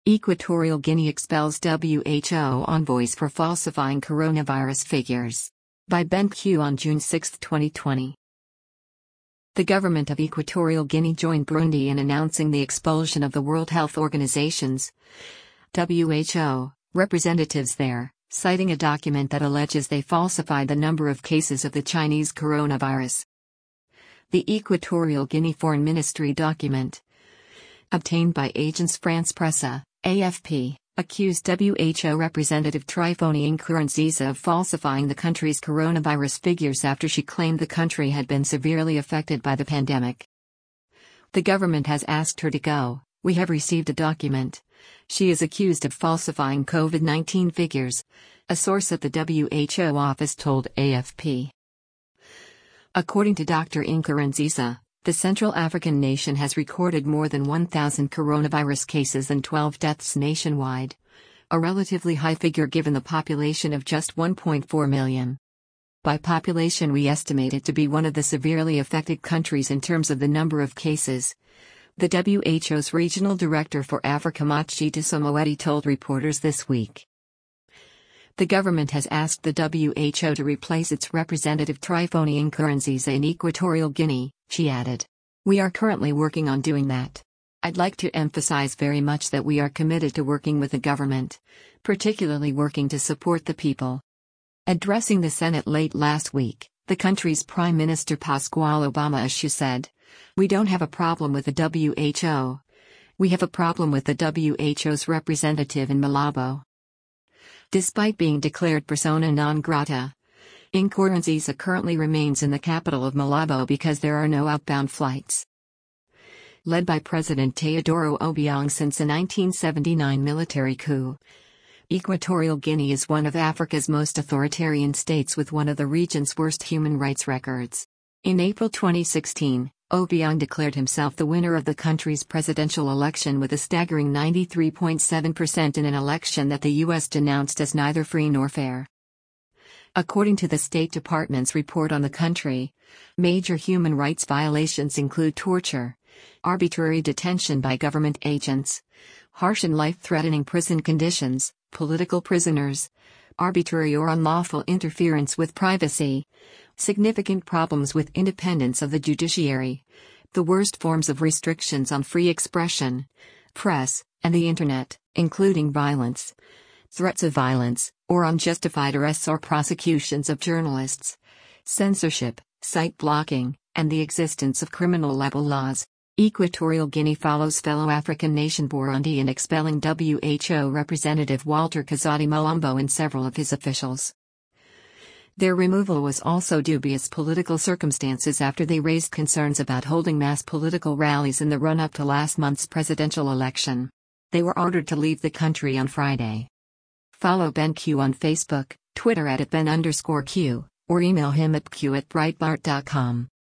Equatorial Guinea expels WHO envoys for falsifying coronavirus figures. By Ben Q on June 6, 2020. The government of Equatorial Guinea joined Burundi in announcing the expulsion of the World Health Organization's WHO representatives there, citing a document that alleges they falsified the number of cases of the Chinese coronavirus. The Equatorial Guinea Foreign Ministry document, obtained by Agence France Presse, AFP, accused WHO Representative Tryphoni Nkurunziza of falsifying the country's coronavirus figures after she claimed the country had been severely affected by the pandemic. The government has asked her to go. We have received a document. She is accused of falsifying COVID-19 figures, a source at the WHO office told AFP. According to Dr. Nkurunziza, the Central African nation has recorded more than 1,000 coronavirus cases and 12 deaths nationwide, a relatively high figure given the population of just 1.4 million. By population, we estimate it to be one of the severely affected countries in terms of the number of cases. The WHO's regional director for Africa Machita Moeti told reporters this week. The government has asked the WHO to replace its representative Tryphoni Nkurunziza in Equatorial Guinea, she added. We are currently working on doing that. I'd like to emphasize very much that we are committed to working with the government, particularly working to support the people. Addressing the Senate late last week, the country's Prime Minister Pasquale Obama Ashu said, "We don't have a problem with the WHO. We have a problem with the WHO's representative in Malabo." Despite being declared persona non grata, Nkurunziza currently remains in the capital of Malabo because there are no outbound flights. Led by President Teodoro Obiang since the 1979 military coup, Equatorial Guinea is one of Africa's most authoritarian states with one of the region's worst human rights records. In April 2016, Obiang declared himself the winner of the country's presidential election with a staggering 93.7% in an election that the U.S. denounced as neither free nor fair. According to the State Department's report on the country, major human rights violations include torture, arbitrary detention by government agents, harsh and life-threatening prison conditions, political prisoners, arbitrary or unlawful interference with privacy, significant problems with independence of the judiciary, the worst forms of restrictions on free expression, press, and the Internet, including violence, threats of violence, or unjustified arrests or prosecutions of journalists, censorship, site blocking, and the existence of criminal libel laws. Equatorial Guinea follows fellow African nation Burundi in expelling WHO Representative Walter Kazadi Mulumbo and several of his officials. Their removal was also dubious political circumstances after they raised concerns about holding mass political rallies in the run-up to last month's presidential election. They were ordered to leave the country on Friday. Follow Ben Q on Facebook, Twitter @Ben_Q, or email him at q@breitbart.com.